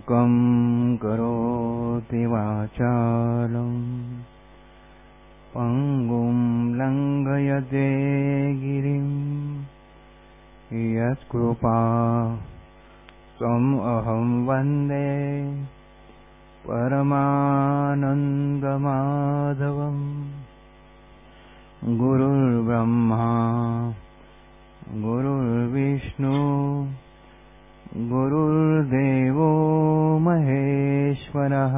मूकं करोति वाचालं पङ्गुं लङ्घयते गिरिं यत्कृपा अहं वन्दे परमानन्दमाधवम्। गुरुर्ब्रह्मा गुरुर्विष्णु गुरुर्देवो महेश्वरः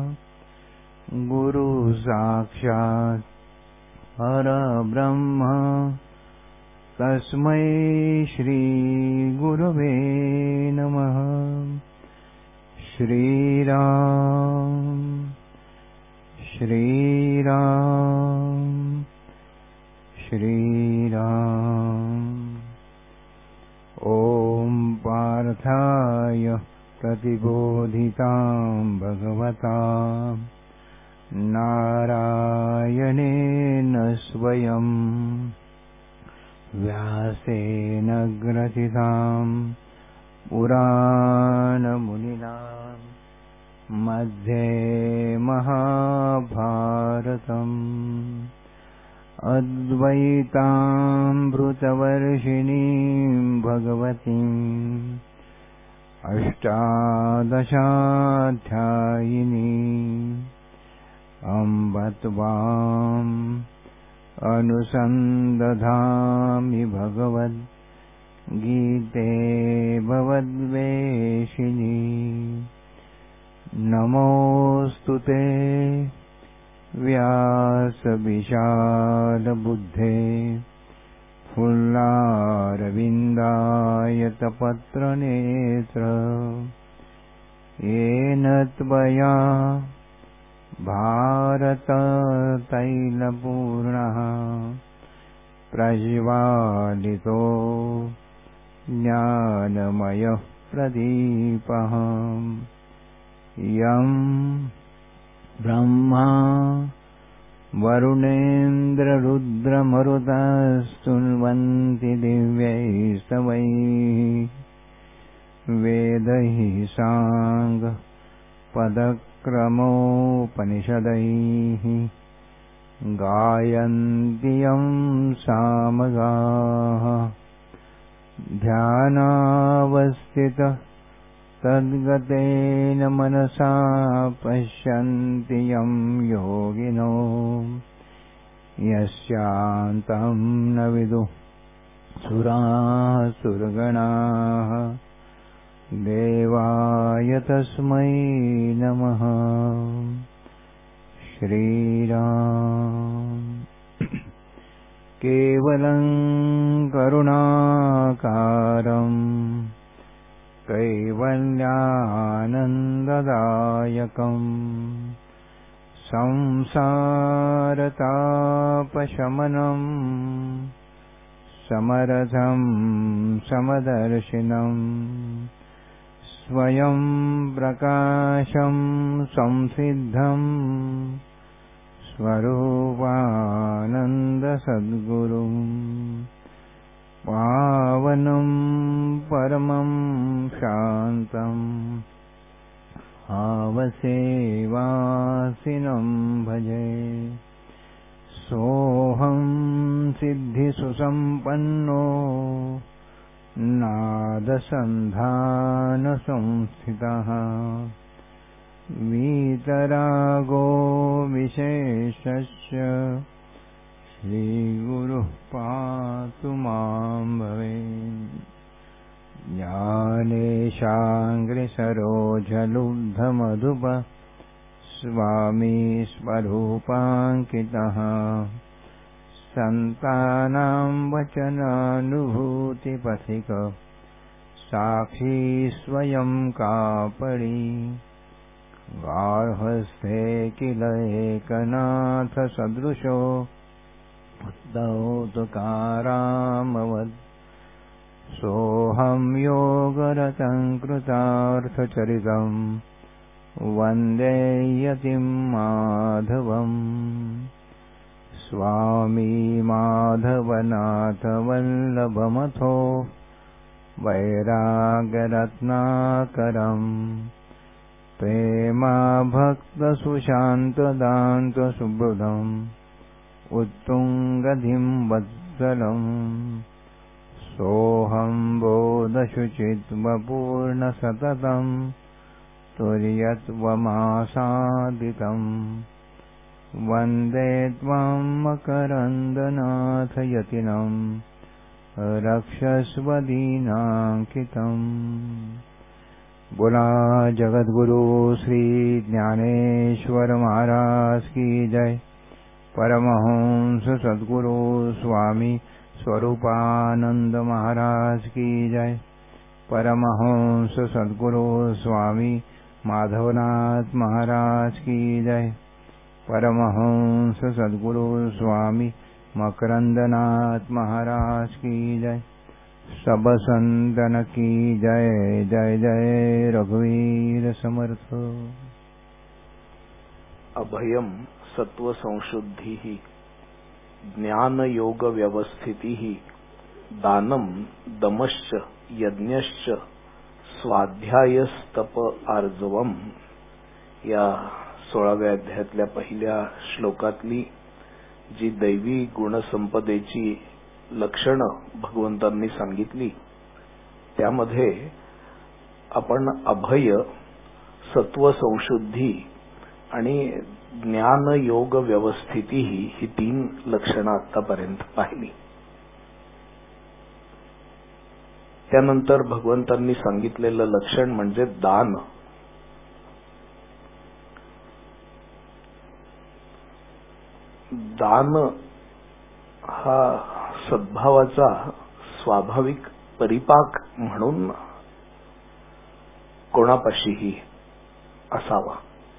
गुरुसाक्षात् परब्रह्म तस्मै श्रीगुरवे नमः। श्रीराम श्रीराम श्रीराम। ॐ पार्थाय प्रतिबोधितां भगवता नारायणेन स्वयं व्यासेन ग्रथितां पुराणमुनिना मध्ये महाभारतम् अद्वैतामृतवर्षिणीं भगवतीम् अष्टादशाध्यायिनीम् अम्ब त्वाम् अनुसन्दधामि भगवद्गीते भवद्वेषिणी। नमोऽस्तु ते व्यासविशालबुद्धे फुल्लारविन्दायतपत्रनेत्र येन त्वया भारततैलपूर्णः प्रज्वालितो ज्ञानमयः प्रदीपः। यं ब्रह्मा वरुणेन्द्ररुद्रमरुतस्तुन्वन्ति दिव्यैस्तवैः वेदैः साङ्गपदक्रमोपनिषदैः गायन्ति यं सामगाः। ध्यानावस्थितः तद्गतेन मनसा पश्यन्ति यं योगिनो यस्यान्तं न विदुः सुरासुरगणाः। देवाय तस्मै नमः। श्रीराम। केवलं करुणाकारम् कैवल्यानन्ददायकम् संसारतापशमनम् समरथं समदर्शिनम् स्वयं प्रकाशं संसिद्धं स्वरूपानन्दसद्गुरुम् पावनं परमं शान्तम् आवसेवासिनं भजे। सोऽहं सिद्धिसुसम्पन्नो नादसन्धानसंस्थितः वीतरागो विशेषस्य श्रीगुरुः पातु मां भवेत्। ज्ञानेशाङ्घ्रिसरोजलुब्धमधुप स्वामी स्वरूपाङ्कितः सन्तानां वचनानुभूतिपथिक साक्षी स्वयं कापडि गार्हस्थ्ये किल एकनाथ सदृशो उद्धौतकारामवत्। सोऽहं योगरतं कृतार्थचरितं वन्दे यतिं माधवम्। स्वामी माधवनाथ वल्लभमथो वैराग्यरत्नाकरम् प्रेमा भक्त सुशांत दांत सुबुधम उत्तुंगधिं वत्सलं सोहं बोधशुचित्वपूर्ण सततं तुर्यत्वमासादितं वन्दे त्वां मकरन्दनाथ यतिनं रक्षस्व दीनांकितम्। बोला जगद्गुरु श्री ज्ञानेश्वर महाराज की जय। परमहंस सद्गुरु स्वामी स्वरूपानंद महाराज की जय। परमहंस सद्गुरु स्वामी माधवनाथ महाराज की जय। परमहंस सद्गुरु स्वामी मकरंदनाथ महाराज की जय। सब संतन की जय। जय जय रघुवीर समर्थ। अभयम सत्व संशुद्धि ज्ञान योग व्यवस्थिति दानम दमश्च यज्ञश्च स्वाध्यायस्तप आर्जवम या 16व्या अध्यायातल्या पहिल्या श्लोकातली जी दैवी गुणसंपदेची लक्षणं भगवंतांनी सांगितली त्यामध्ये आपण अभय, सत्व संशुद्धी आणि ज्ञान योग व्यवस्थिती ही 3 लक्षणं आतापर्यंत पाहिली। त्यानंतर भगवंतांनी सांगितलेलं लक्षण म्हणजे दान। दान हा सद्भावाचा स्वाभाविक परिपाक म्हणून कोणापाशीही असावा।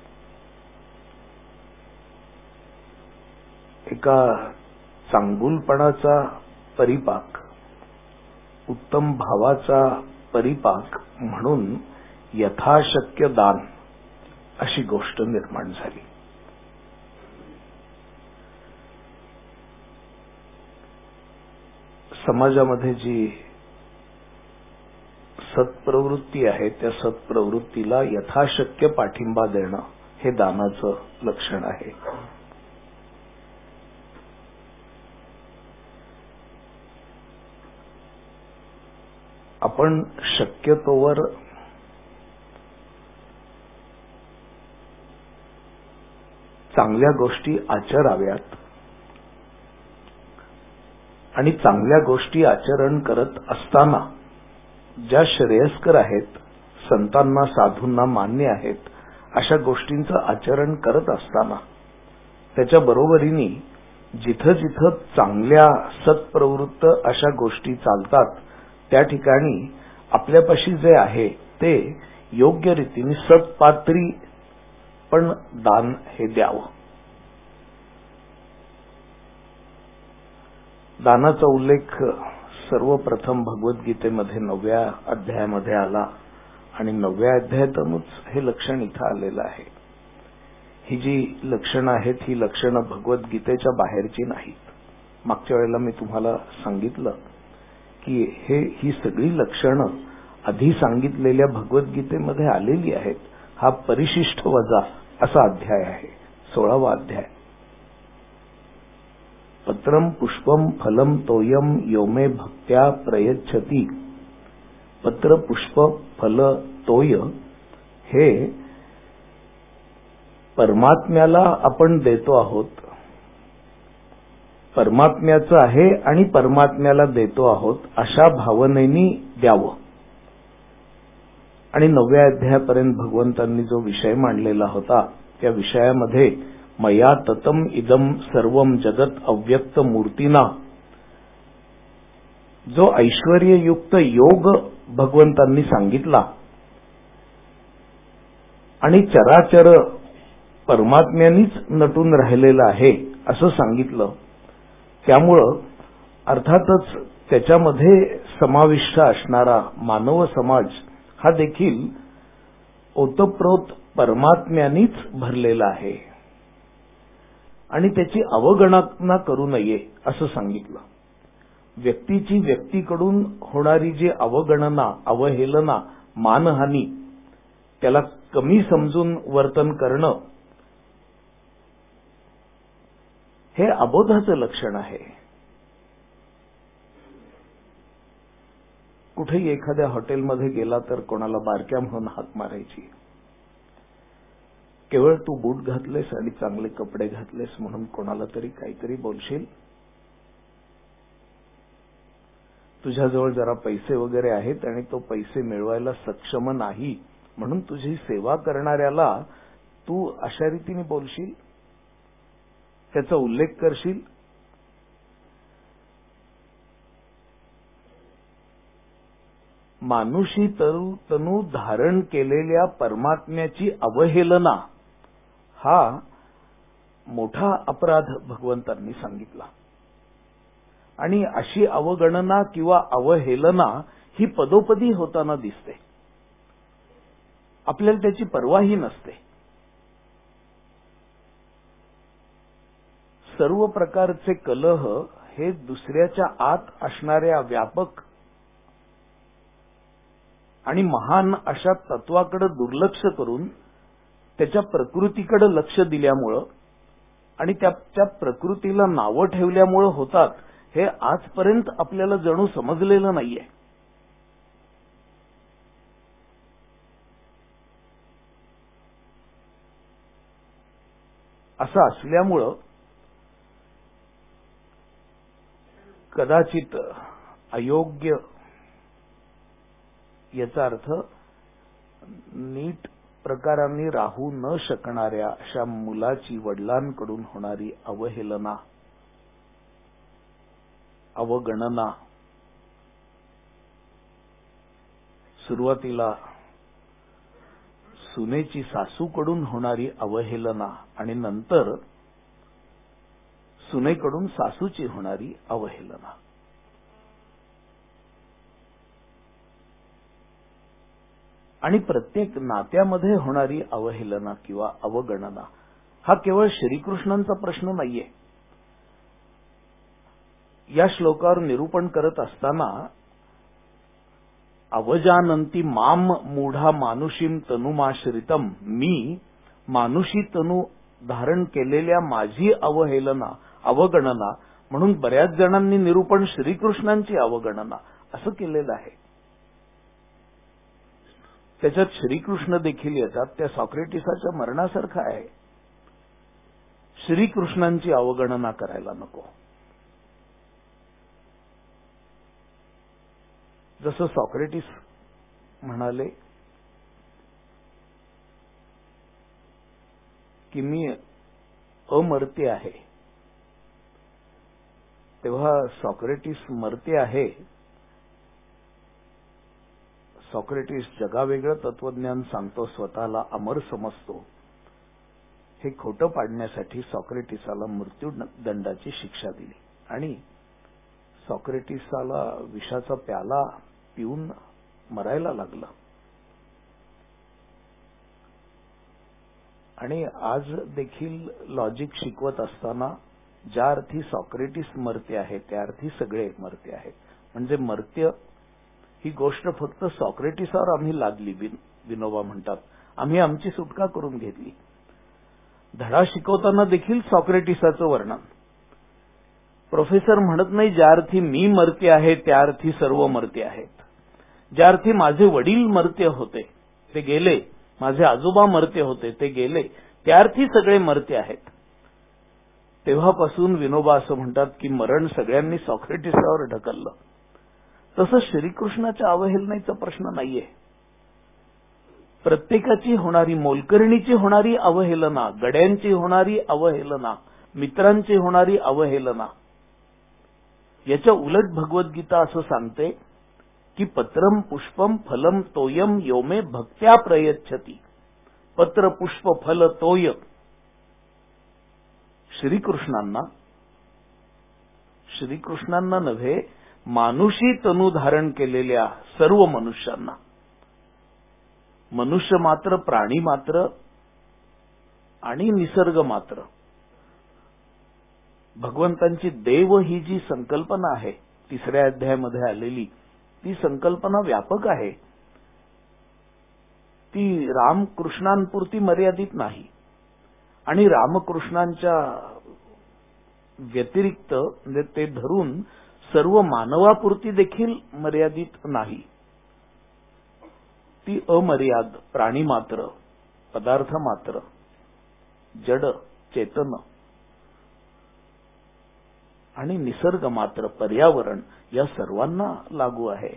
एका चांगुलपणाचा परिपाक, उत्तम भावाचा परिपाक म्हणून यथाशक्य दान अशी गोष्ट निर्माण झाली। समाजामध्ये जी सत्प्रवृत्ती आहे त्या सत्प्रवृत्तीला यथाशक्य पाठिंबा देणं हे दानाचं लक्षण आहे। आपण शक्यतोवर चांगल्या गोष्टी आचराव्यात आणि चांगल्या गोष्टी आचरण करत असताना ज्या श्रेयस्कर आहेत, संतांना साधूंना मान्य आहेत अशा गोष्टींचं आचरण करत असताना त्याच्या बरोबरीने जिथं जिथं चांगल्या सत्प्रवृत्त अशा गोष्टी चालतात त्या ठिकाणी आपल्यापाशी जे आहे ते योग्य रीतीने सत्पात्री पण दान हे द्यावं। दानाचा उल्लेख सर्वप्रथम भगवद्गीतेमध्ये 9व्या अध्यायामध्ये आला आणि 9व्या अध्यायातूनच हे लक्षण इथं आलेलं आहे। ही जी लक्षणं आहेत ही लक्षणं भगवद्गीतेच्या बाहेरची नाहीत। मागच्या वेळेला मी तुम्हाला सांगितलं की ही सगळी लक्षणं आधी सांगितलेल्या भगवद्गीतेमध्ये आलेली आहेत। हा परिशिष्ट वजा असा अध्याय आहे, 16वा अध्याय। पत्रम पुष्पम फलम तोयम यो मे भक्त्या प्रयच्छति। पत्र, पुष्प, फल, तोय हे परमात्म्याला आपण देतो आहोत, परमात्म्याचं आहे आणि परमात्म्याला देतो आहोत अशा भावनेनी द्यावं। आणि 9व्या अध्यायापर्यंत भगवंतांनी जो विषय मांडलेला होता त्या विषयामध्ये मया ततम इदम सर्वम जगत अव्यक्त मूर्तीना जो ऐश्वर्ययुक्त योग भगवंतांनी सांगितला आणि चराचर परमात्म्यानीच नटून राहिलेलं आहे असं सांगितलं। त्यामुळं अर्थातच त्याच्यामध्ये समाविष्ट असणारा मानव समाज हा देखील ओतप्रोत परमात्म्यानीच भरलेला आहे आणि त्याची अवगणना करू नये असं सांगितलं। व्यक्तीची व्यक्तीकडून होणारी जी अवगणना, अवहेलना, मानहानी त्याला कमी समजून वर्तन करणं हे अबोधाचं लक्षण आहे. कुठेही एखाद्या हॉटेलमध्ये गेला तर कोणाला बारक्या म्हणून हाक मारायची. केवळ तू बूट घातलेस आणि चांगले कपडे घातलेस म्हणून कोणाला तरी काहीतरी बोलशील. तुझ्याजवळ जरा पैसे वगैरे आहेत आणि तो पैसे मिळवायला सक्षम नाही म्हणून तुझी सेवा करणाऱ्याला तू अशा रीतीने बोलशील, त्याचा उल्लेख करशील. मानुषी तनू धारण केलेल्या परमात्म्याची अवहेलना हा मोठा अपराध भगवंतांनी सांगितला. आणि अशी अवगणना किंवा अवहेलना ही पदोपदी होताना दिसते. आपल्याला त्याची पर्वाही नसते. सर्व प्रकारचे कलह हे दुसऱ्याच्या आत असणाऱ्या व्यापक आणि महान अशा तत्वाकडे दुर्लक्ष करून त्याच्या प्रकृतीकडे लक्ष दिल्यामुळं आणि त्या प्रकृतीला नावं ठेवल्यामुळं होतात, हे आजपर्यंत आपल्याला जणू समजलेलं नाहीये. असं असल्यामुळं कदाचित अयोग्य याचा अर्थ नीट प्रकारांनी राहू न शकणाऱ्या अशा मुलाची वडिलांकडून होणारी अवहेलना, अवगणना, सुरुवातीला सुनेची सासूकडून होणारी अवहेलना आणि नंतर सुनेकडून सासूची होणारी अवहेलना. आणि प्रत्येक नात्यामध्ये होणारी अवहेलना किंवा अवगणना हा केवळ श्रीकृष्णांचा प्रश्न नाहीये. या श्लोकावर निरूपण करत असताना अवजानंती माम मूढा मानुषीम तनुमाश्रितम, मी मानुषी तनु धारण केलेल्या माझी अवहेलना, अवगणना म्हणून बऱ्याच जणांनी निरूपण श्रीकृष्णांची अवगणना असं केलेलं आहे. त्याच्यात श्रीकृष्ण देखील येतात. त्या सॉक्रेटिसाच्या मरणासारखं आहे. श्रीकृष्णांची अवगणना करायला नको. जसं सॉक्रेटिस म्हणाले की मी अमर्त्य आहे, तेव्हा सॉक्रेटिस मर्त्य आहे. सॉक्रेटिस जगावेगळं तत्वज्ञान सांगतो, स्वतःला अमर समजतो. हे खोटं पाडण्यासाठी सॉक्रेटिसाला मृत्यूदंडाची शिक्षा दिली आणि सॉक्रेटिसाला विषाचा प्याला पिऊन मरायला लागलं. आणि आज देखील लॉजिक शिकवत असताना ज्या अर्थी सॉक्रेटिस मर्त्य आहे त्या अर्थी सगळे मर्त्य आहेत. म्हणजे मर्त्य ही गोष्ट फक्त सॉक्रेटिसावर आम्ही लादली. विनोबा म्हणतात आम्ही आमची सुटका करून घेतली. धडा शिकवताना देखील सॉक्रेटिसाचं वर्णन. प्रोफेसर म्हणत नाही ज्या अर्थी मी मर्त्य आहे त्या अर्थी सर्व मर्त्य आहेत. ज्या अर्थी माझे वडील मर्त्य होते ते गेले, माझे आजोबा मर्त्य होते ते गेले, त्या अर्थी सगळे मर्त्य आहेत. तेव्हापासून विनोबा असं म्हणतात की मरण सगळ्यांनी सॉक्रेटिसावर ढकललं. तसं श्रीकृष्णाच्या अवहेलनेचा प्रश्न नाहीये. प्रत्येकाची होणारी, मोलकरणीची होणारी अवहेलना, गड्यांची होणारी अवहेलना, मित्रांची होणारी अवहेलना, याच्या उलट भगवद्गीता असं सांगते की पत्रम पुष्पम फलम तोयम योमे भक्त्या प्रयच्छति. पत्र पुष्प फल तोय श्रीकृष्णांना नव्हे, मानुषी तनु धारण केलेल्या सर्व मनुष्यांना, मनुष्य मात्र, प्राणी मात्र आणि निसर्ग मात्र. भगवंतांची देव ही जी संकल्पना आहे 3ऱ्या अध्यायामध्ये आलेली, ती संकल्पना व्यापक आहे. ती रामकृष्णांपुरती मर्यादित नाही आणि रामकृष्णांच्या व्यतिरिक्त म्हणजे ते धरून सर्व मानवापुरती देखील मर्यादित नाही. ती अमर्याद प्राणी मात्र, पदार्थ मात्र, जड चेतन आणि निसर्ग मात्र, पर्यावरण या सर्वांना लागू आहे.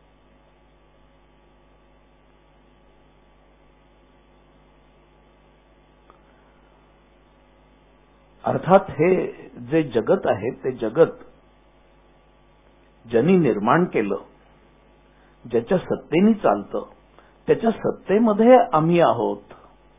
अर्थात हे जे जगत आहे ते जगत ज्यांनी निर्माण केलं, ज्याच्या सत्तेने चालतं, त्याच्या सत्तेमध्ये आम्ही आहोत.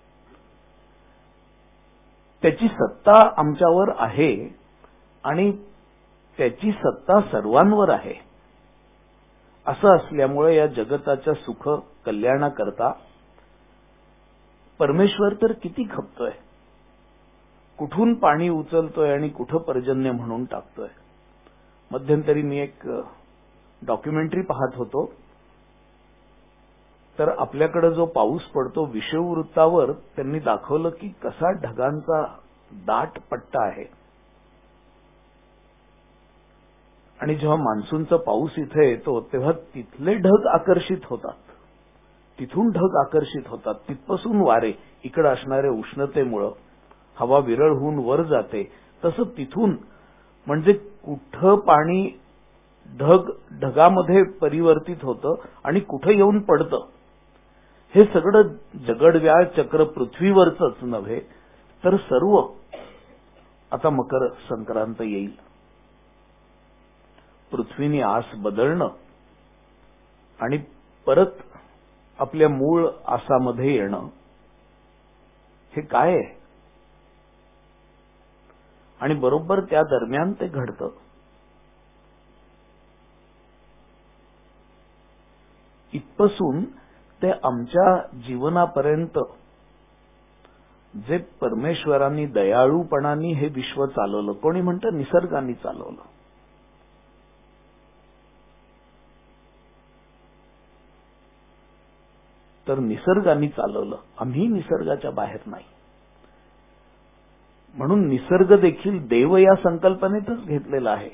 त्याची सत्ता आमच्यावर आहे आणि त्याची सत्ता सर्वांवर आहे. असं असल्यामुळे या जगताच्या सुख कल्याणाकरता परमेश्वर तर किती खपतोय, कुठून पाणी उचलतोय आणि कुठं पर्जन्य म्हणून टाकतोय. मध्यंतरी मी एक डॉक्युमेंटरी पाहत होतो, तर आपल्याकडे जो पाऊस पडतो विषुववृत्तावर त्यांनी दाखवलं की कसा ढगांचा दाट पट्टा आहे आणि जेव्हा मान्सूनचा पाऊस इथे येतो तेव्हा तिथले ढग आकर्षित होतात, तिथून ढग आकर्षित होतात, तिथपासून वारे इकडे असणाऱ्या उष्णतेमुळे हवा विरळ होऊन वर जाते. तसं तिथून म्हणजे कुठं पाणी ढगामध्ये परिवर्तित होतं आणि कुठं येऊन पडतं, हे सगळं जगडव्याळ चक्र पृथ्वीवरच नव्हे तर सर्व. आता मकर संक्रांत येईल, पृथ्वीने आस बदलणं आणि परत आपल्या मूळ आसामध्ये येणं, हे काय आहे? आणि बरोबर त्या दरम्यान ते घडतं. इथपासून ते आमच्या जीवनापर्यंत जे परमेश्वरांनी दयाळूपणाने हे विश्व चालवलं, कोणी म्हणतं निसर्गाने चालवलं. तर निसर्गाने चालवलं, आम्ही निसर्गाच्या बाहेर नाही. म्हणून निसर्ग देखील देव या संकल्पनेतच घेतलेला आहे.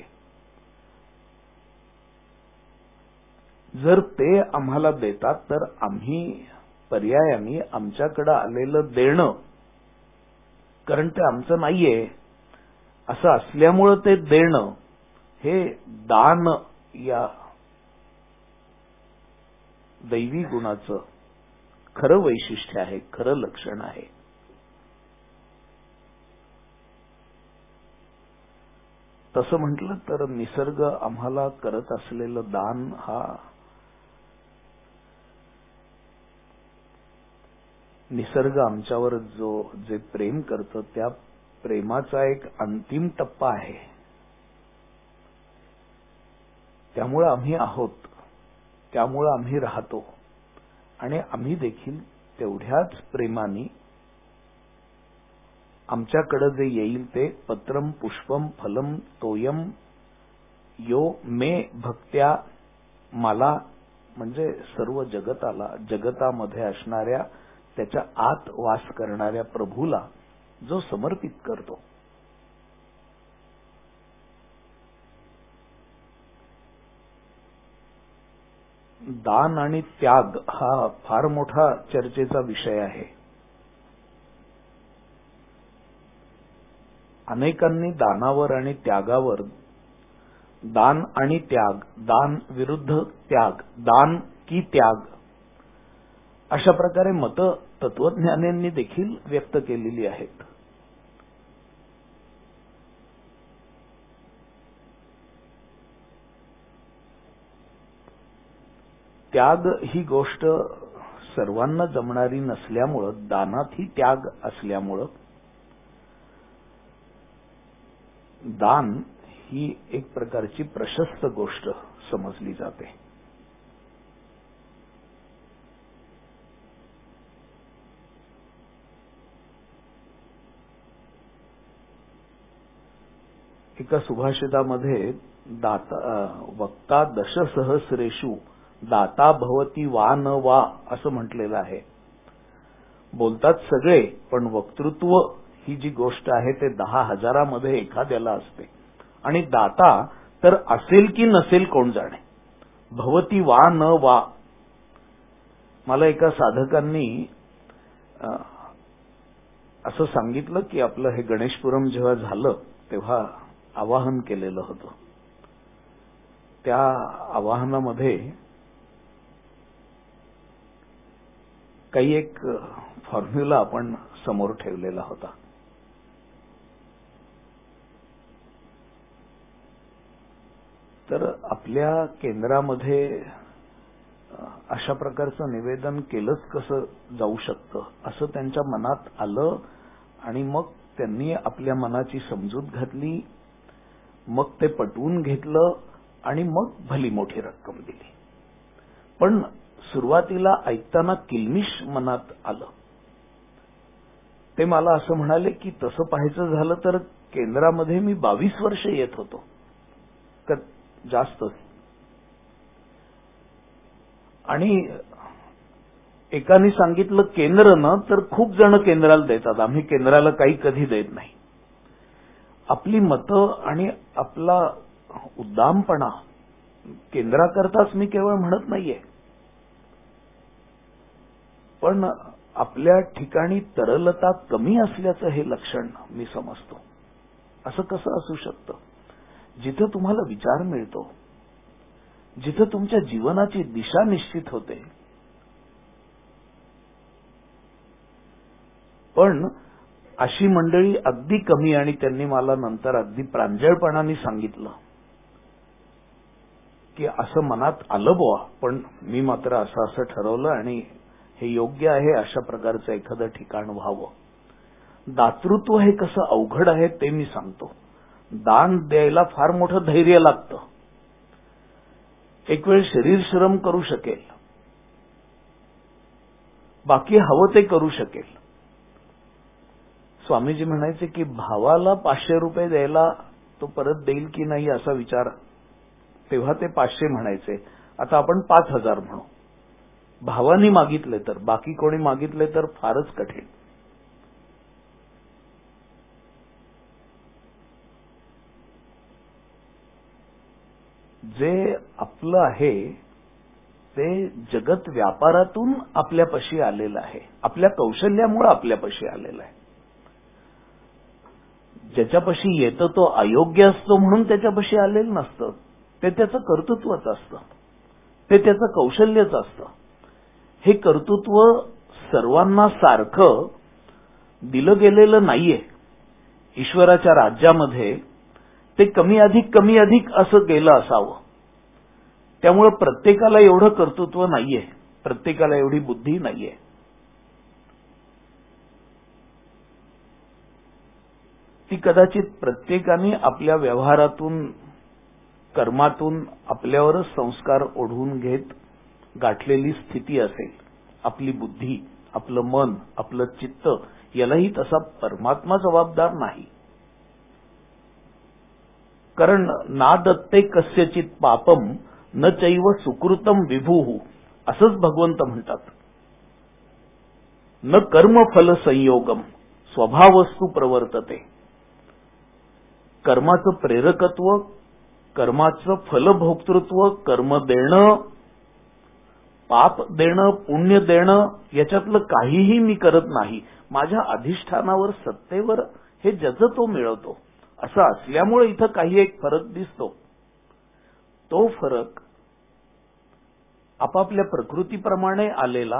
जर ते आम्हाला देतात तर आम्ही पर्यायाने आमच्याकडे आलेलं देणं, कारण ते आमचं नाहीये असं असल्यामुळं ते देणं हे दान या दैवी गुणाचं खरं वैशिष्ट्य आहे, खरं लक्षण आहे. तसं म्हटलं तर निसर्ग आम्हाला करत असलेलं दान हा निसर्ग आमच्यावर जे प्रेम करतं त्या प्रेमाचा एक अंतिम टप्पा आहे. त्यामुळे आम्ही आहोत, त्यामुळे आम्ही राहतो आणि आम्ही देखील तेवढ्याच प्रेमाने आमच्याकडे जे येईल ते पत्रम पुष्पम फलम तोयम यो मे भक्त्या मला, म्हणजे सर्व जगताला, जगतामध्ये असणाऱ्या त्याच्या आत वास करणाऱ्या प्रभूला जो समर्पित करतो. दान आणि त्याग हा फार मोठा चर्चेचा विषय आहे. अनेकांनी दानावर आणि त्यागावर, दान आणि त्याग, दान विरुद्ध त्याग, दान की त्याग, अशा प्रकारे मतं तत्वज्ञानींनी देखील व्यक्त केलेली आहेत. त्याग ही गोष्ट सर्वांना जमणारी नसल्यामुळं, दानातही त्याग असल्यामुळं दान ही एक प्रकारची प्रशस्त गोष्ट समजली जाते. एका सुभाषितामध्ये वक्ता दशसहस्रेषु दाता भवती वा न वा असं म्हटलेलं आहे. बोलतात सगळे, पण वक्तृत्व ही जी गोष्ट आहे ते 10,000 एखाद्याला असते. आणि दाता तर असेल की नसेल कोण जाणे. भवती वा न वा. मला एका साधकांनी असं सांगितलं की आपलं हे गणेशपुरम जेव्हा झालं तेव्हा आवाहन केलेलं होतं. त्या आवाहनामध्ये काही एक फॉर्म्युला आपण समोर ठेवलेला होता. तर आपल्या केंद्रामध्ये अशा प्रकारचं निवेदन केलंच कसं जाऊ शकतं असं त्यांच्या मनात आलं आणि मग त्यांनी आपल्या मनाची समजूत घातली. मग ते पटवून घेतलं आणि मग भली मोठी रक्कम दिली. पण सुरुवातीला ऐकताना किलमिश मनात आलं. ते मला असं म्हणाले की तसं पाहायचं झालं तर केंद्रामध्ये मी 22 वर्ष येत होतो का जास्त. आणि एकाने सांगितलं केंद्र न तर खूप जण केंद्राला देतात, आम्ही केंद्राला काही कधी देत नाही. आपली मतं आणि आपला उद्दामपणा केंद्राकरताच मी केवळ म्हणत नाहीये, पण आपल्या ठिकाणी तरलता कमी असल्याचं हे लक्षण मी समजतो. असं कसं असू शकतं? जिथं तुम्हाला विचार मिळतो, जिथं तुमच्या जीवनाची दिशा निश्चित होते, पण अशी मंडळी अगदी कमी. आणि त्यांनी मला नंतर अगदी प्रांजळपणाने सांगितलं की असं मनात आलं बुवा, पण मी मात्र असं ठरवलं आणि हे योग्य आहे अशा प्रकारचं एखादं ठिकाण व्हावं. दातृत्व हे कसं अवघड आहे ते मी सांगतो. दान द्यायला फार मोठं धैर्य लागतं. एक वेळ शरीर श्रम करू शकेल, बाकी हवं ते करू शकेल. स्वामीजी म्हणायचे की भावाला 500 रुपये द्यायला तो परत देईल की नाही असा विचार, तेव्हा ते 500 म्हणायचे. आता आपण 5,000 म्हणू. भावानी मागितले तर, बाकी कोणी मागितले तर फारच कठीण. जे आपलं आहे ते जगत व्यापारातून आपल्यापाशी आलेलं आहे, आपल्या कौशल्यामुळे आपल्यापाशी आलेलं आहे. ज्याच्यापाशी येतं तो अयोग्य असतो म्हणून त्याच्यापाशी आलेलं नसतं. ते त्याचं कर्तृत्वच असतं, ते त्याचं कौशल्यच असतं. हे कर्तृत्व सर्वांना सारखं दिलं गेलेलं नाहीये. ईश्वराच्या राज्यामध्ये ते कमी अधिक असं गेलं असावं. त्यामुळे प्रत्येकाला एवढं कर्तृत्व नाहीये, प्रत्येकाला एवढी बुद्धी नाहीये. ती कदाचित प्रत्येकाने आपल्या व्यवहारातून, कर्मातून आपल्यावरच संस्कार ओढवून घेत गाठलेली स्थिती असेल. आपली बुद्धी, आपलं मन, आपलं चित्त यालाही तसा परमात्मा जबाबदार नाही. कारण ना दत्ते कस्यचित पापम न चैव सुकृतम विभूः असंच भगवंत म्हणतात. न कर्मफल संयोगम स्वभावस्तु प्रवर्तते. कर्माचं प्रेरकत्व, कर्माचं फलभोक्तृत्व, कर्म देणं, पाप देणं, पुण्य देणं याच्यातलं काहीही मी करत नाही. माझ्या अधिष्ठानावर, सत्तेवर हे ज्याचं तो मिळवतो. असं असल्यामुळे इथं काही एक फरक दिसतो. तो फरक आपापल्या प्रकृतीप्रमाणे आलेला,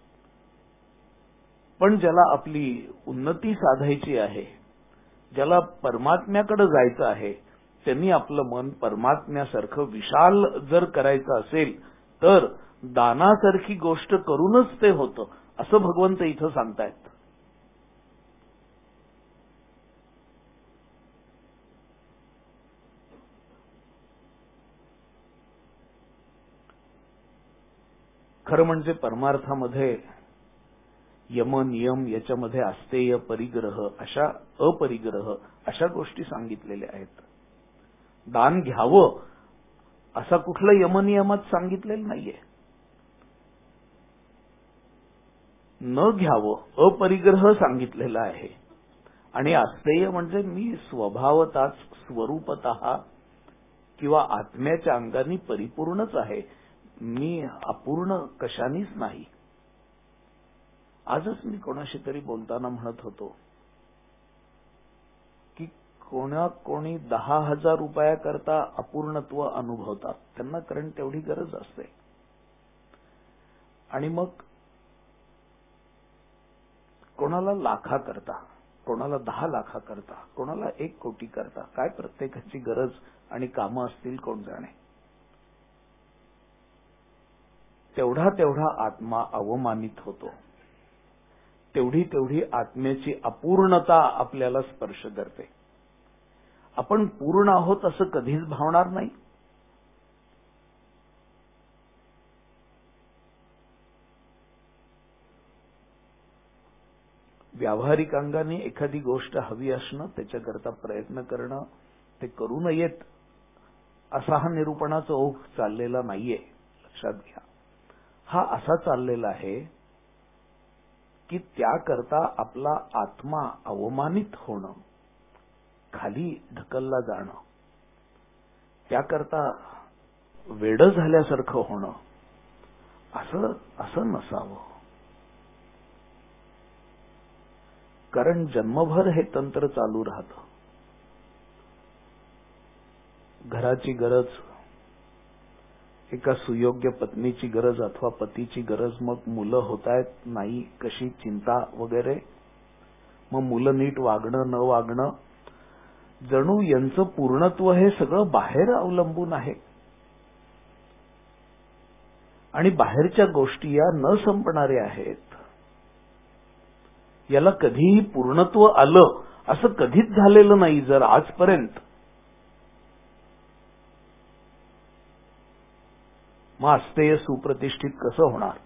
पण ज्याला आपली उन्नती साधायची आहे, ज्याला परमात्म्याकडे जायचं आहे, त्यांनी आपलं मन परमात्म्यासारखं विशाल जर करायचं असेल तर दानासारखी गोष्ट करूनच ते होतं, असं भगवंत इथं सांगतायत. खरं म्हणजे परमार्थामध्ये यम नियम याच्यामध्ये अस्तेय परिग्रह, अशा अपरिग्रह अशा गोष्टी सांगितलेल्या आहेत. दान घ्यावं असा कुठला यमनियमात सांगितलेलं नाहीये. न घ्यावं अपरिग्रह सांगितलेला आहे. आणि आस्तेय म्हणजे मी स्वभावताच स्वरूपतः किंवा आत्म्याच्या अंगाने परिपूर्णच आहे, मी अपूर्ण कशानेच नाही. आजच मी कोणाशी तरी बोलताना म्हणत होतो की कोणी 10,000 रुपयाकरता अपूर्णत्व अनुभवतात, त्यांना कारण तेवढी गरज असते. आणि मग कोणाला लाखाकरता, कोणाला 10 लाखाकरता, कोणाला 1 कोटी करता, काय प्रत्येकाची गरज आणि कामं असतील कोण जाणे. तेवढा आत्मा अवमानित होतो, तेवढी आत्म्याची अपूर्णता आपल्याला स्पर्श करते. आपण पूर्ण आहोत असं कधीच भावणार नाही. व्यावहारिक अंगाने एखादी गोष्ट हवी असणं, त्याच्याकरता प्रयत्न करणं, ते करू नयेत असा हा निरूपणाचा ओघ चाललेला नाहीये. लक्षात घ्या, हा असा चाललेला आहे की त्याकरता आपला आत्मा अवमानित होणं, खाली ढकलला जाणं, त्याकरता वेडं झाल्यासारखं होणं, असं नसावं. कारण जन्मभर हे तंत्र चालू राहतं. घराची गरज, एका सुयोग्य पत्नीची गरज अथवा पतीची गरज, मग मुलं होतायत नाही कशी चिंता वगैरे, मग मुलं नीट वागणं न वागणं, जणू यांचं पूर्णत्व हे सगळं बाहेर अवलंबून आहे. आणि बाहेरच्या गोष्टी या न संपणाऱ्या आहेत. याला कधीही पूर्णत्व आलं असं कधीच झालेलं नाही जर आजपर्यंत. मग आस्तेय सुप्रतिष्ठित कसं होणार?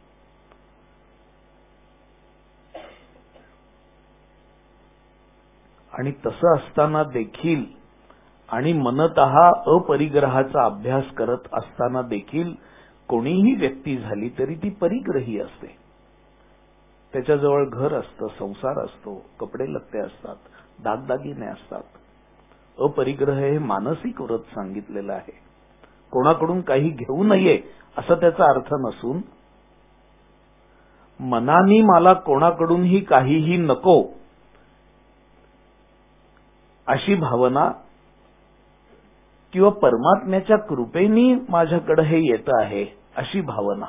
आणि तसं असताना देखील आणि मनतः अपरिग्रहाचा अभ्यास करत असताना देखील कोणीही व्यक्ती झाली तरी ती परिग्रही असते. त्याच्याजवळ घर असतं, संसार असतो, कपडे लत्ते असतात, दागदागिने असतात. अपरिग्रह हे मानसिक व्रत सांगितलेलं आहे. कोणाकडून काही घेऊ नये असा त्याचा अर्थ नसून, मनाने मला कोणाकडूनही काहीही नको अशी भावना किंवा परमात्म्याच्या कृपेने माझ्याकडे हे येतं आहे अशी भावना.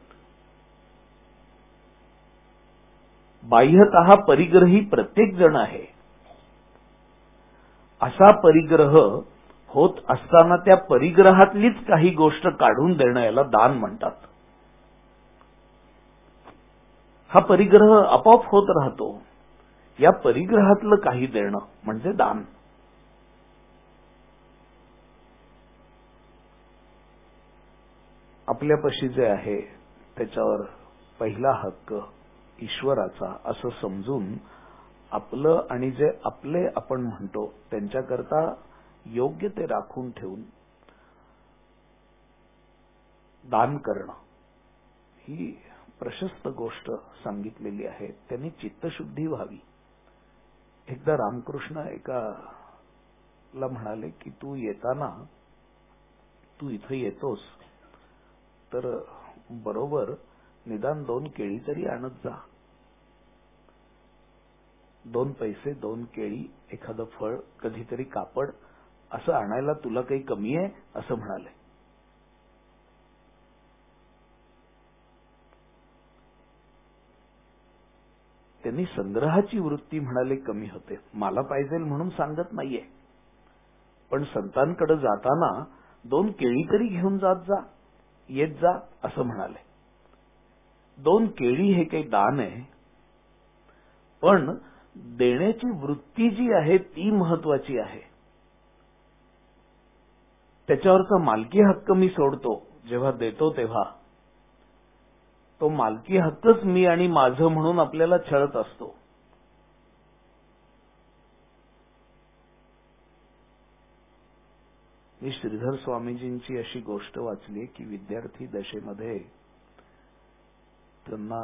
बाह्यतः परिग्रही प्रत्येक जण आहे. असा परिग्रह होत असताना त्या परिग्रहातलीच काही गोष्ट काढून देणं याला दान म्हणतात. हा परिग्रह आपोआप होत राहतो. या परिग्रहातलं काही देणं म्हणजे दान. आपल्यापाशी जे आहे त्याच्यावर पहिला हक्क ईश्वराचा असं समजून आपलं आणि जे आपले आपण म्हणतो त्यांच्याकरता योग्य ते राखून ठेवून दान करणं ही प्रशस्त गोष्ट सांगितलेली आहे. त्यांनी चित्तशुद्धी व्हावी. एकदा रामकृष्ण एकाला म्हणाले की तू येताना, तू इथं येतोस तर बरोबर निदान 2 केळी तरी आणत जा. 2 पैसे, 2 केळी, एखादं फळ, कधीतरी कापड असं आणायला तुला काही कमी आहे असं म्हणाले. त्यांनी संग्रहाची वृत्ती म्हणाले कमी होते. मला पाहिजे म्हणून सांगत नाहीये, पण संतांकडे जाताना 2 केळी तरी घेऊन जात जा, येत जा असं म्हणाले. 2 केळी हे काही दान आहे, पण देण्याची वृत्ती जी आहे ती महत्वाची आहे. त्याच्यावरचा मालकी हक्क मी सोडतो जेव्हा देतो तेव्हा. तो मालकी हक्कच मी आणि माझं म्हणून आपल्याला छळत असतो. मी श्रीधर स्वामीजींची अशी गोष्ट वाचली की विद्यार्थी दशेमध्ये त्यांना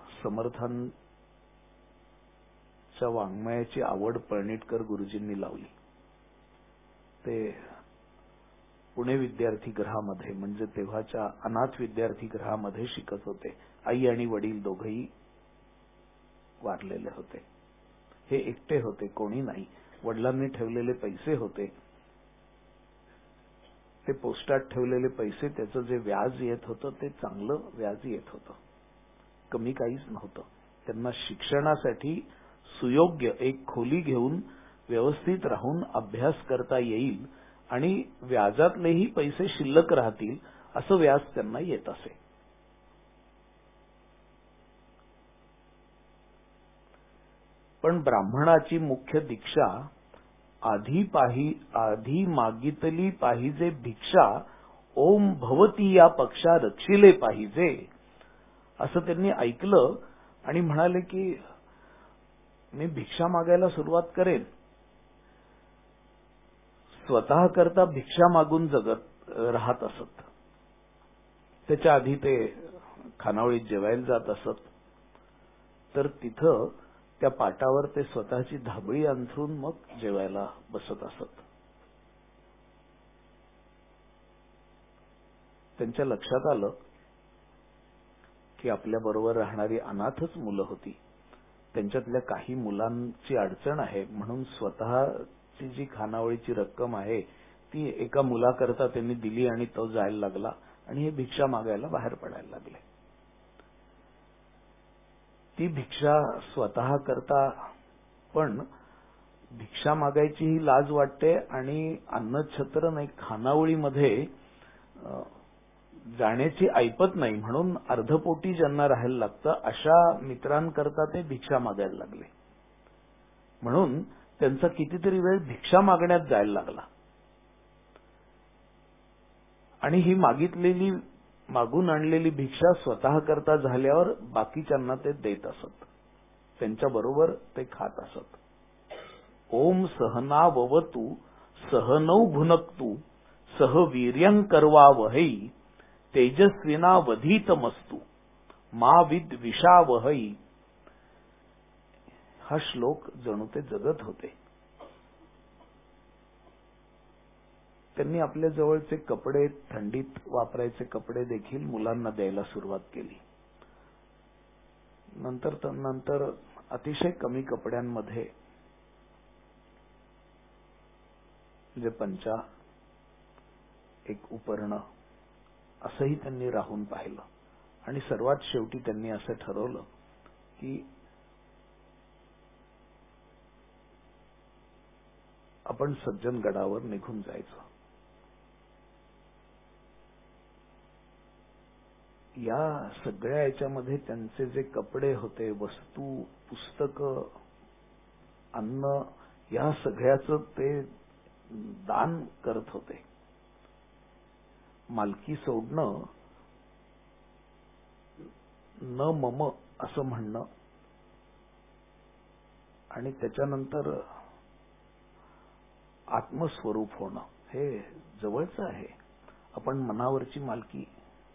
समर्थांच्या वाङ्मयाची आवड पळणिटकर गुरुजींनी लावली. ते पुणे विद्यार्थी गृहामध्ये म्हणजे तेव्हाच्या अनाथ विद्यार्थी गृहामध्ये शिकत होते. आई आणि वडील दोघेही वारलेले होते. हे एकटे होते, कोणी नाही. वडिलांनी ठेवलेले पैसे होते, ते पोस्टात ठेवलेले पैसे, त्याचं जे व्याज येत होतं ते चांगलं व्याज येत होतं, कमी काहीच नव्हतं. त्यांना शिक्षणासाठी सुयोग्य एक खोली घेऊन व्यवस्थित राहून अभ्यास करता येईल आणि व्याजातलेही पैसे शिल्लक राहतील असं व्याज त्यांना येत असे. पण ब्राह्मणाची मुख्य दीक्षा आधी मागितली पाहिजे भिक्षा, ओम भवती या पक्षा रक्षिले पाहिजे, असं त्यांनी ऐकलं आणि म्हणाले की मी भिक्षा मागायला सुरुवात करेन. स्वतः करता भिक्षा मागून जगत राहत असत. त्याच्या आधी ते खानावळीत जेवायला जात असत, तर तिथं त्या पाटावर ते स्वतःची धाबळी अंथरून मग जेवायला बसत असत. त्यांच्या लक्षात आलं की आपल्या बरोबर राहणारी अनाथच मुलं होती, त्यांच्यातल्या काही मुलांची अडचण आहे म्हणून स्वतःची जी खानावळीची रक्कम आहे ती एका मुलाकरता त्यांनी दिली आणि तो जायला लागला आणि हे भिक्षा मागायला बाहेर पडायला लागले. ती भिक्षा स्वतः करता पण भिक्षा मागायची ही लाज वाटते आणि अन्नछत्र नाही खानावळीमध्ये जाण्याची ऐपत नाही म्हणून अर्धपोटी ज्यांना राहायला लागतं अशा मित्रांकरता ते भिक्षा मागायला लागले. म्हणून त्यांचा कितीतरी वेळ भिक्षा मागण्यात जायला लागला आणि ही मागून आणलेली भिक्षा स्वतः करता झाल्यावर बाकीच्यांना ते देत असत, त्यांच्याबरोबर ते खात असत. ओम सहना ववतु सहनौ भुनक्तु सह वीर्यं कर्वावहै तेजस्विना वधीतमस्तु मा विद्विषावहै. हा श्लोक जणू ते जगत होते. त्यांनी आपल्या जवळचे कपडे, थंडीत वापरायचे कपडे देखील मुलांना द्यायला सुरुवात केली. नंतर अतिशय कमी कपड्यांमध्ये जे पंचा, एक उपर्ण असंही त्यांनी राहून पाहिलं आणि सर्वात शेवटी त्यांनी असं ठरवलं की आपण सज्जनगडावर निघून जायचं. या सगळ्या याच्यामध्ये त्यांचे जे कपडे होते, वस्तू, पुस्तकं, अन्न, या सगळ्याचं ते दान करत होते. मालकी सोडणं, न मम असं म्हणणं आणि त्याच्यानंतर आत्मस्वरूप होणं हे जवळचं आहे. आपण मनावरची मालकी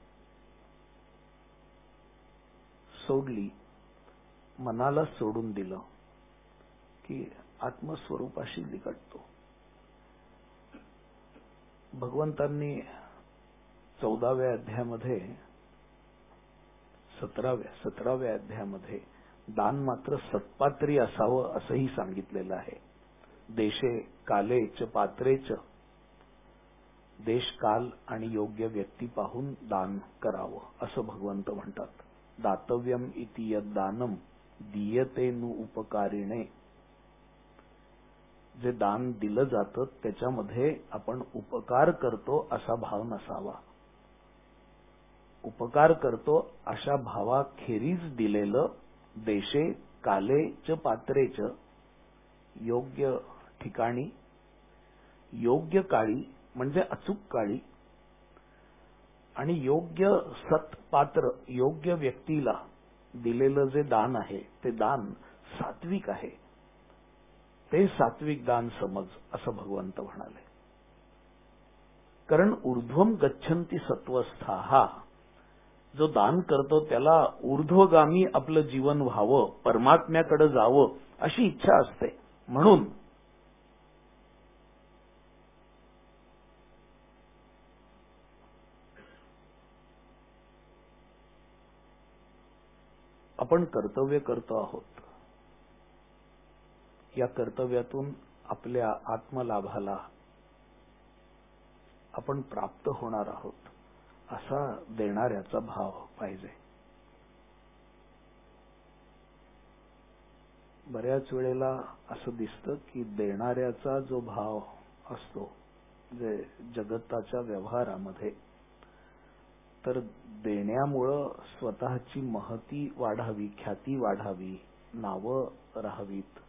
सोडली, मनाला सोडून दिलं की आत्मस्वरूपाशी लिकटतो. भगवंतांनी 14व्या अध्यायामध्ये 17व्या अध्यायामध्ये दान मात्र सत्पात्री असावं असंही सांगितलेलं आहे. देशे काले च पात्रे च, देश काल आणि योग्य व्यक्ती पाहून दान करावं असं भगवंत म्हणतात. दातव्यम इति यद दानम दीयते नु उपकारिणे. जे दान दिलं जातं त्याच्यामध्ये आपण उपकार करतो असा भाव नसावा. उपकार करतो अशा भावाखेरीज दिलेलं देशे काले च पात्रे च, योग्य ठिकाणी, योग्य काळी म्हणजे अचूक काळी आणि योग्य सत्पात्र, योग्य व्यक्तीला दिलेलं जे दान आहे ते दान सात्विक आहे. ते सात्विक दान समज असं भगवंत म्हणाले. कारण ऊर्ध्वम गच्छन्ति सत्वस्थाः, जो दान करतो त्याला ऊर्ध्वगामी आपलं जीवन व्हावं, परमात्म्याकडे जावं अशी इच्छा असते. म्हणून आपण कर्तव्य करतो आहोत. या कर्तव्यातून आपल्या आत्मलाभाला आपण प्राप्त होणार आहोत असा देणाऱ्याचा भाव पाहिजे. बऱ्याच वेळेला असं दिसतं की देणाऱ्याचा जो भाव असतो जे जगताच्या व्यवहारामध्ये, तर देण्यामुळं स्वतःची महती वाढावी, ख्याती वाढावी, नावं राहावीत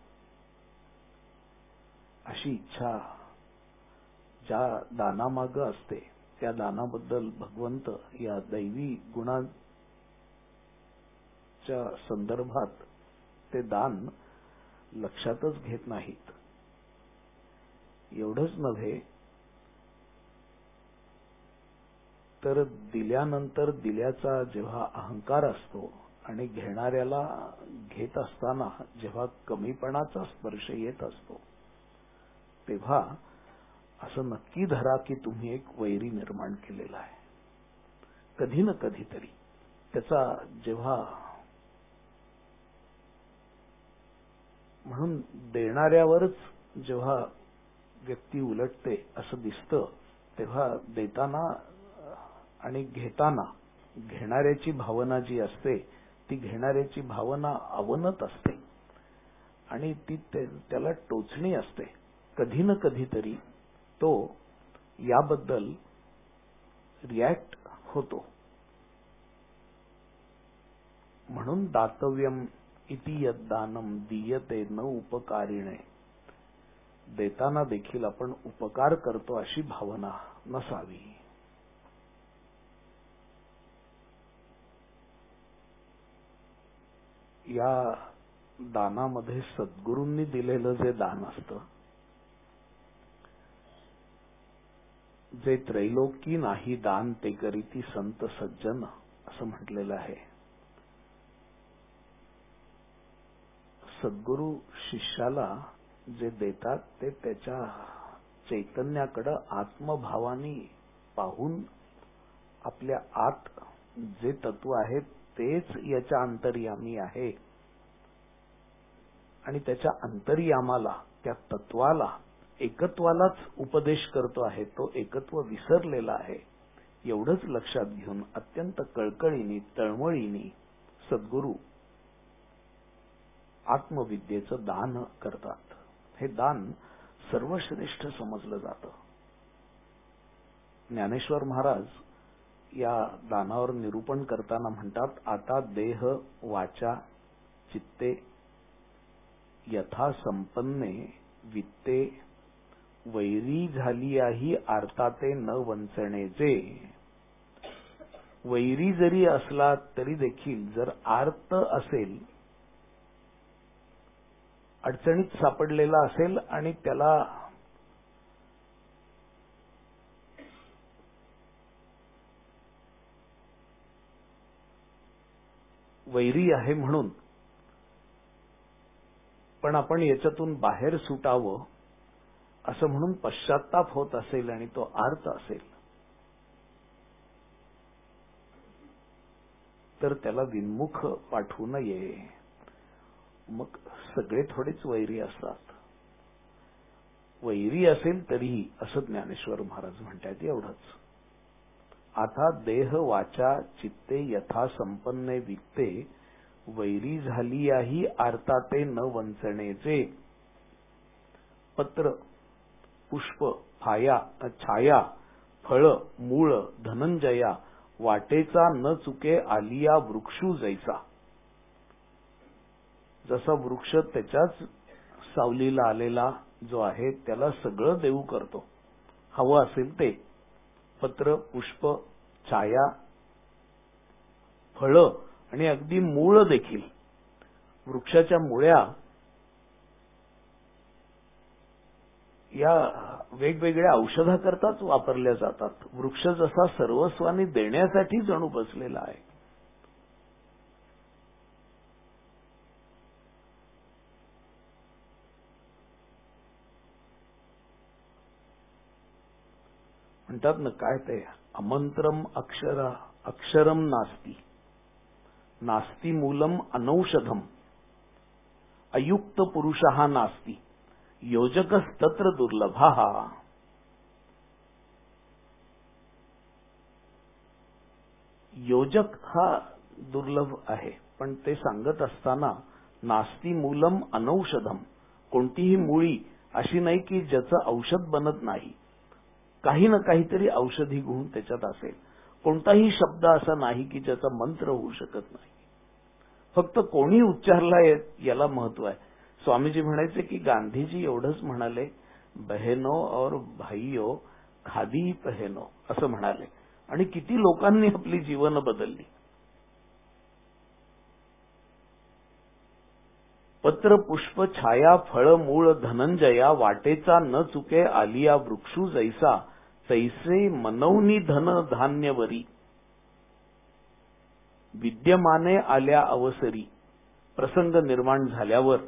अशी इच्छा ज्या दानामागं असते त्या दानाबद्दल भगवंत या दैवी गुणांच्या संदर्भात ते दान लक्षातच घेत नाहीत. एवढंच नव्हे तर दिल्यानंतर दिल्याचा जेव्हा अहंकार असतो आणि घेणाऱ्याला घेत असताना जेव्हा कमीपणाचा स्पर्श येत असतो, तेव्हा असं नक्की धरा की तुम्ही एक वैरी निर्माण केलेला आहे. कधी ना कधीतरी त्याचा जेव्हा, म्हणून देणाऱ्यावरच जेव्हा व्यक्ती उलटते असं दिसतं, तेव्हा देताना आणि घेताना घेणाऱ्याची भावना जी असते ती घेणाऱ्याची भावना अवनत असते आणि ती त्याला टोचणी असते. कधी ना कधीतरी तो याबद्दल रिॲक्ट होतो. म्हणून दातव्यम इति यद्दानम दीयते न उपकारिणे, देताना देखील आपण उपकार करतो अशी भावना नसावी. या दानामध्ये सद्गुरूंनी दिलेलं जे दान असतं, जे त्रैलोकी नाही दान ते करीती संत सज्जन असं म्हटलेलं आहे. सद्गुरू शिष्याला जे देतात ते त्याच्या चैतन्याकडे आत्मभावानी पाहून आपल्या आत जे तत्व आहे तेच याच्या अंतर्यामी आहे आणि त्याच्या अंतर्यामाला, त्या तत्वाला, एकत्वालाच उपदेश करतो आहे. तो एकत्व विसरलेला आहे एवढंच लक्षात घेऊन अत्यंत कळकळीने, तळमळीने सद्गुरू आत्मविद्येचं दान करतात. हे दान सर्वश्रेष्ठ समजलं जातं. ज्ञानेश्वर महाराज या दानावर निरूपण करताना म्हणतात, आता देह वाचा चित्ते यथा संपन्ने वित्ते वैरी झाली आहे आर्ताते न वंचण्याचे. वैरी जरी असला तरी देखील जर आर्त असेल, अडचणीत सापडलेला असेल आणि त्याला वैरी आहे म्हणून, पण आपण याच्यातून बाहेर सुटावं असं म्हणून पश्चात्ताप होत असेल आणि तो आर्त असेल, तर त्याला विन्मुख पाठवू नये. मग सगळे थोडेच वैरी असतात. वैरी असेल तरीही असं ज्ञानेश्वर महाराज म्हणतात. एवढंच, आता देह वाचा चित्ते यथा संपन्ने वित्ते वैरी झाली आहे आर्ताते न वंचण्याचे. पत्र पुष्प छाया फळ मूळ धनंजया वाटेचा न चुके आलिया वृक्षू जैसा. जसा वृक्ष त्याच्याच सावलीला आलेला जो आहे त्याला सगळं देऊ करतो, हवं असेल ते. पत्र पुष्प छाया फळ आणि अगदी मूळ देखील. वृक्षाच्या मुळ्या या वेगवेगळ्या औषधाकरताच वापरल्या जातात. वृक्ष जसा सर्वस्वानी देण्यासाठी जणू बसलेला आहे. म्हणतात ना, काय ते अमंत्रम अक्षरम नास्ती, नास्ती मूलम अनौषधम, अयुक्त पुरुषः नास्ती, योजकस्तत्र दुर्लभः. योजक हा दुर्लभ आहे, पण ते सांगत असताना नास्ती मूलम अनौषधम, कोणतीही मुळी अशी नाही की ज्याचं औषध बनत नाही. काही ना काहीतरी औषधी गुण त्याच्यात असेल. कोणताही शब्द असा नाही की ज्याचा मंत्र होऊ शकत नाही. फक्त कोणी उच्चारला याला महत्व आहे. स्वामीजी म्हणायचे की गांधीजी एवढंच म्हणाले, बहनो और भाईयो खादी पहनो, असं म्हणाले, आणि किती लोकांनी आपली जीवन बदलली. पत्र पुष्प छाया फळ मूळ धनंजया, वाटेचा न चुके आलिया वृक्षू जैसा, तैसे मनवनी धन धान्यवरी, विद्यमाने आल्या अवसरी, प्रसंग निर्माण झाल्यावर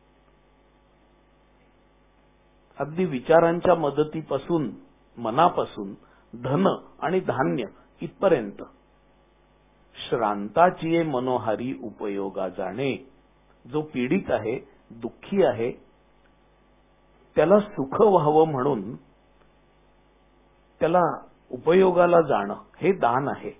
अगदी विचारांच्या मदतीपासून, मनापासून धन आणि धान्य इथपर्यंत श्रांताची मनोहारी उपयोगा जाणे. जो पीडित आहे, दुःखी आहे, त्याला सुख व्हावं म्हणून त्याला उपयोगाला जाणं हे दान आहे.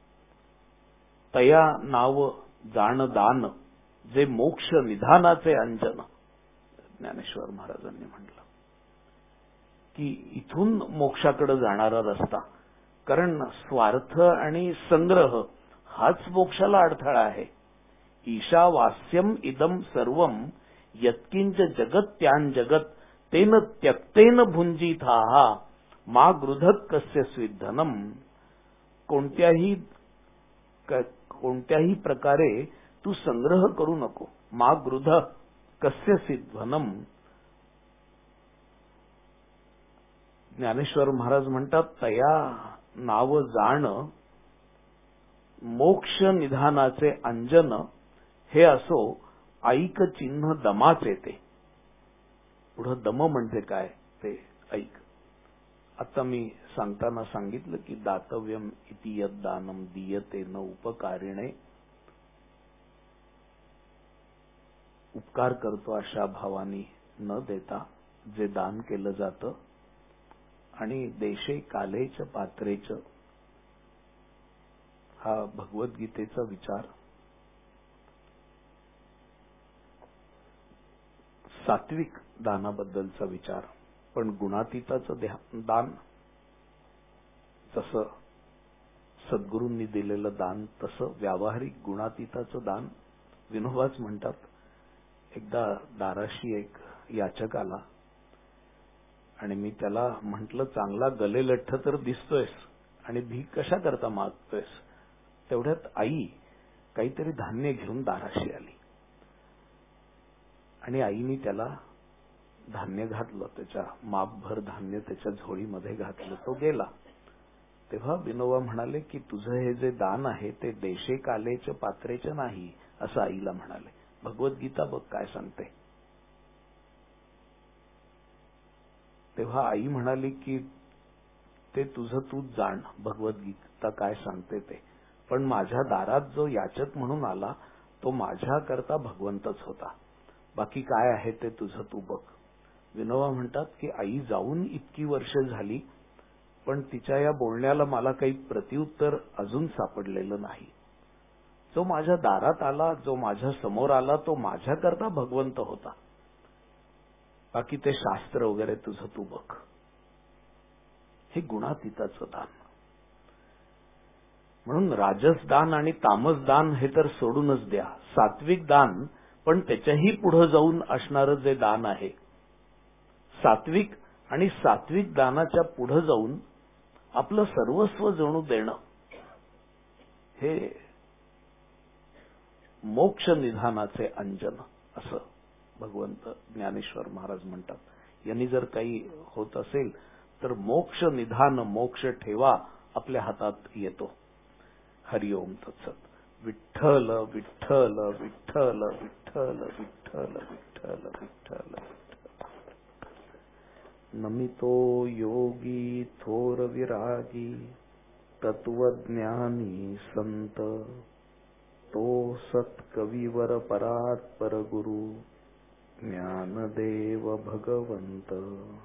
तया नाव जाण दान, जे मोक्ष निधानाचे अंजन. ज्ञानेश्वर महाराजांनी म्हटलं की इथून मोक्षाकडे जाणारा रस्ता, कारण स्वार्थ आणि संग्रह हाच मोक्षाला अडथळा आहे. ईशावास्यम इदम सर्वम यत्किंच जगत त्यान जगत, तेन त्यक्तेन भुंजिता मा गृधत कस्य स्विद्धनम. कोणत्याही प्रकारे तू संग्रह करू नको. मा गृध कस्य सिद्धनम. ज्ञानेश्वर महाराज म्हणतात, तया नाव जाण मोक्ष निधानाचे अंजन, हे असो ऐक चिन्ह दमाचे ते. पुढं दम म्हणजे काय ते ऐक. आता मी सांगताना सांगितलं की दातव्यम इति यद दानम दीयते न उपकारिणे. उपकार करतो अशा भावानी न देता जे दान केलं जातं. आणि देशे कालेच पात्रेच हा भगवद्गीतेचा विचार. सात्विक दानाबद्दलचा विचार. पण गुणातीताचं दान, जसं सद्गुरूंनी दिलेलं दान, तसं व्यावहारिक गुणातीताचं दान. विनोबाच म्हणतात, एकदा दाराशी एक याचक आला आणि मी त्याला म्हटलं, चांगला गलेलठ्ठ तर दिसतोयस आणि भीक कशा करता मागतोयस. तेवढ्यात आई काहीतरी धान्य घेऊन दाराशी आली आणि आईनी त्याला धान्य घातलं, त्याच्या मापभर धान्य त्याच्या झोळीमध्ये घातलं. तो गेला. तेव्हा विनोबा म्हणाले की तुझं हे जे दान आहे ते देशे कालेच पात्रेच नाही, असं आईला म्हणाले. भगवद्गीता बघ काय सांगते. तेव्हा आई म्हणाली की ते तुझं तूच जाण, भगवद्गीता काय सांगते ते. पण माझ्या दारात जो याचक म्हणून आला तो माझ्याकरता भगवंतच होता. बाकी काय आहे ते तुझं तू बघ. विनोबा म्हणतात की आई जाऊन इतकी वर्ष झाली, पण तिच्या या बोलण्याला मला काही प्रत्युत्तर अजून सापडलेलं नाही. जो माझ्या दारात आला, जो माझ्या समोर आला, तो माझ्याकरता भगवंत होता. बाकी ते शास्त्र वगैरे तुझं तू बघ. हे गुणातीताचं दान. म्हणून राजस दान आणि तामस दान हे तर सोडूनच द्या. सात्विक दान, पण त्याच्याही पुढे जाऊन असणारं जे दान आहे, सात्विक आणि सात्विक दानाच्या पुढे जाऊन आपलं सर्वस्व जणू देणं, हे मोक्ष निधानाचे अंजन, असं भगवंत ज्ञानेश्वर महाराज म्हणतात. यांनी जर काही होत असेल तर मोक्ष निधान, मोक्ष ठेवा आपल्या हातात येतो. हरिओम तत्सत. विठ्ठल विठ्ठल विठ्ठल विठ्ठल विठ्ठल विठ्ठल विठ्ठल. नमितो योगी थोर विरागी तत्वज्ञानी संत तो सत्कविवर परात्पर गुरु ज्ञानदेव भगवंत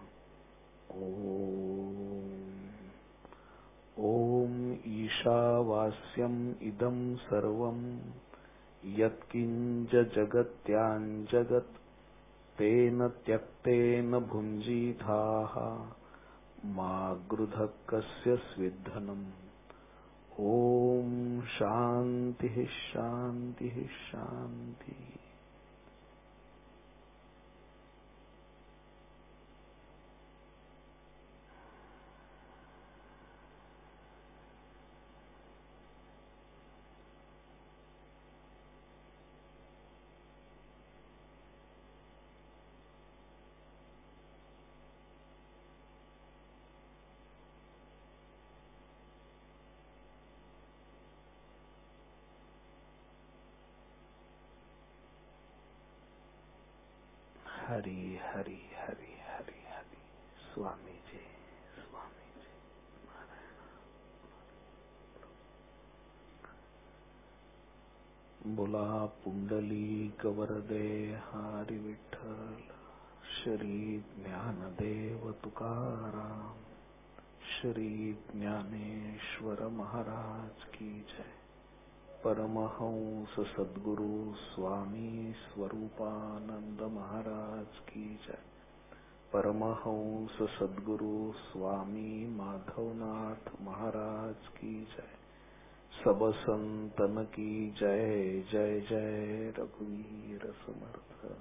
ओम ईशावास्यम इदं सर्वं यत्किंच जगत्याञ्जगत् तेन त्यक्तेन भुञ्जीथाः मा गृधः कस्य स्विद्धनम्। ओम शांति शांति शांति। हरि हरि हरि हरि हरि। स्वामी जी स्वामी जी। बोला पुंडलिक वरदे हरि विठ्ठल श्री ज्ञानदेव तुकाराम श्री ज्ञानेश्वर महाराज की जय। परमहंस सद्गुरु स्वामी स्वरूपानंद महाराज की जय। परमहंस सद्गुरु स्वामी माधवनाथ महाराज की जय। सब संतन की जय। जय जय रघुवीर समर्थ।